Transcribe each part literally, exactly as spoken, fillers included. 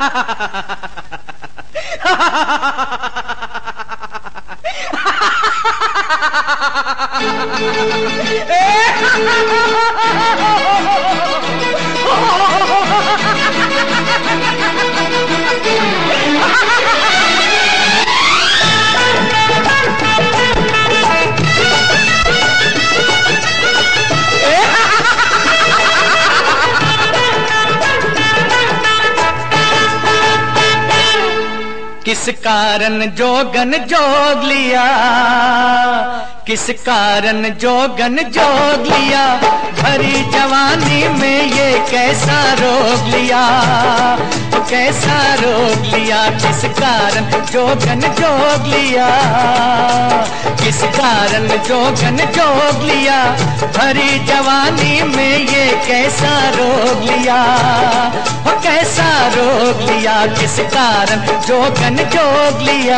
किस कारण जोगन जोग लिया, किस कारण जोगन जोग लिया, भरी जवानी में ये कैसा रोग लिया, कैसा रोग लिया, किस कारण जोगन जोग लिया, किस कारण जोगन जोग लिया, भरी जवानी में ये कैसा रोग लिया, कैसा रोग लिया, किस कारण जोगन जोग लिया।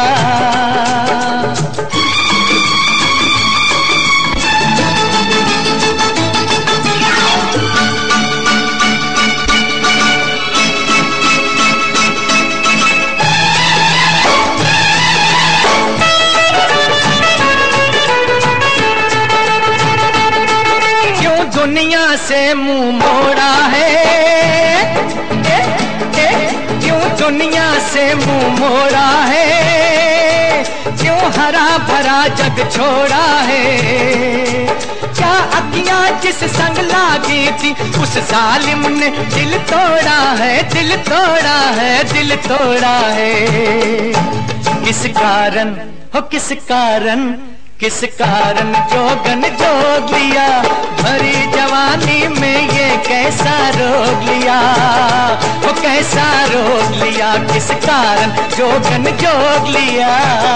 क्यों दुनिया से मुंह मोड़ा है, ए, ए, क्यों दुनिया से मुंह मोड़ा है, क्यों हरा भरा जग छोड़ा है, क्या अखियां जिस संग लागी थी उस जालिम ने दिल तोड़ा है, दिल तोड़ा है, दिल तोड़ा है। किस कारण हो, किस कारण, किस कारण जोगन जोग लिया, भरी जवानी में ये कैसा रोग लिया, वो कैसा रोग लिया, किस कारण जोगन जोग लिया।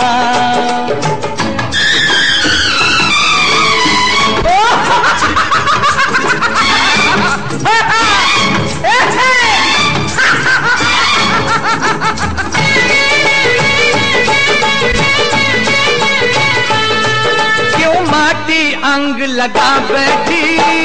अंग लगा बैठी,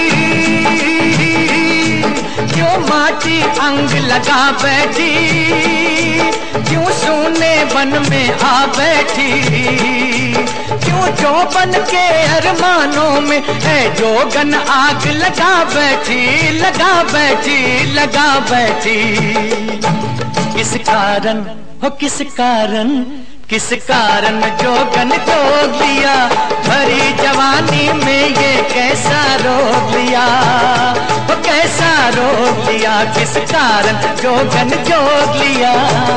क्यों माटी अंग लगा बैठी, क्यों सोने वन में आ बैठी, क्यों जोबन के अरमानों में है जोगन आग लगा बैठी, लगा बैठी, लगा बैठी। किस कारण हो, किस कारण, किस कारण जोगन जोग लिया, भरी जवानी में ये कैसा रोग लिया, वो कैसा रोग लिया, किस कारण जोगन जोग लिया।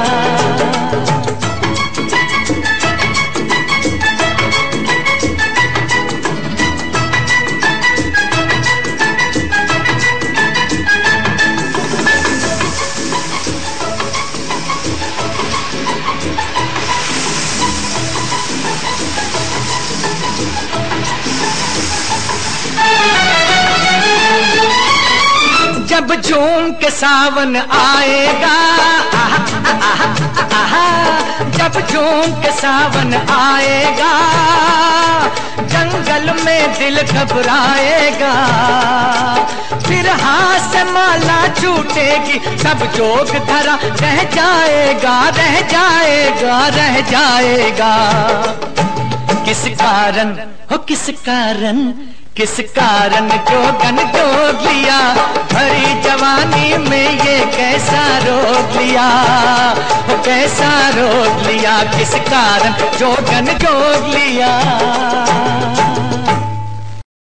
जब झूम के सावन आएगा, आहा, आहा, आहा, जब झूम के सावन आएगा, जंगल में दिल घबराएगा, फिर हाथ से माला छूटेगी, सब जोग धरा रह जाएगा, रह जाएगा, रह जाएगा। किस कारण हो, किस कारण, किस कारण जोगन जोग लिया, भरी जवानी में ये कैसा रोग लिया, वो कैसा रोग लिया, किस कारण जोगन जोग